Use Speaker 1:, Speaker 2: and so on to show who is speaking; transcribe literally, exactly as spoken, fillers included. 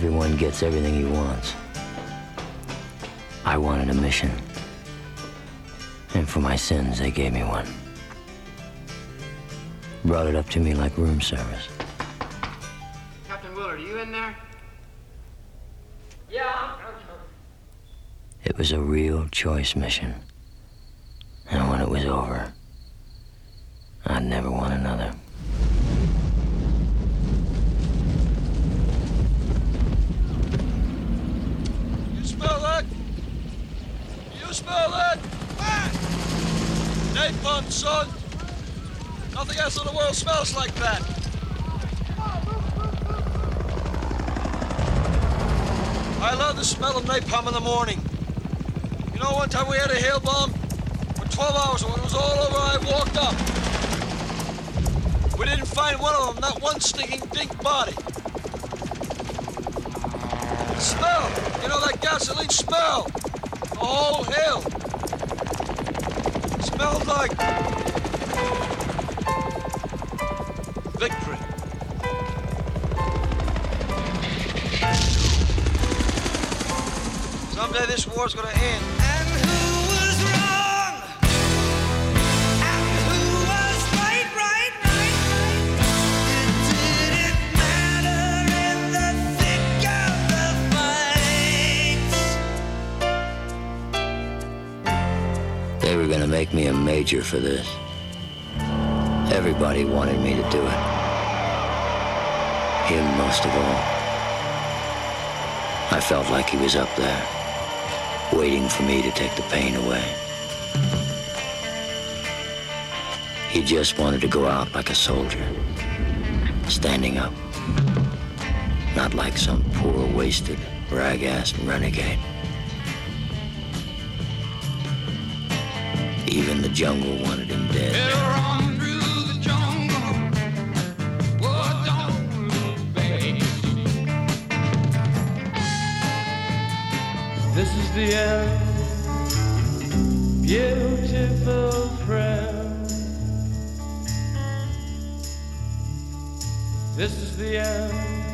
Speaker 1: everyone gets everything he wants. I wanted a mission. And for my sins, they gave me one. Brought it up to me like room service.
Speaker 2: Captain Willard, are you in there?
Speaker 3: Yeah.
Speaker 1: It was a real choice mission. And when it was over, I'd never want another.
Speaker 4: You smell that? You smell that? Ah! Napalm, son! Nothing else in the world smells like that. I love the smell of napalm in the morning. You know, one time we had a hail bomb? For twelve hours, when it was all over, I walked up. We didn't find one of them, not one stinking dink body. The smell, you know that gasoline smell? The whole hill. It smelled like victory. Someday this war's gonna end.
Speaker 5: And who was wrong? And who was right, right, right? It didn't matter in the thick of the fight.
Speaker 1: They were gonna make me a major for this. Everybody wanted me to do it. Him most of all. I felt like he was up there, waiting for me to take the pain away. He just wanted to go out like a soldier, standing up, not like some poor, wasted, rag-ass renegade. Even the jungle wanted him dead.
Speaker 6: This is the end, beautiful friend. This is the end.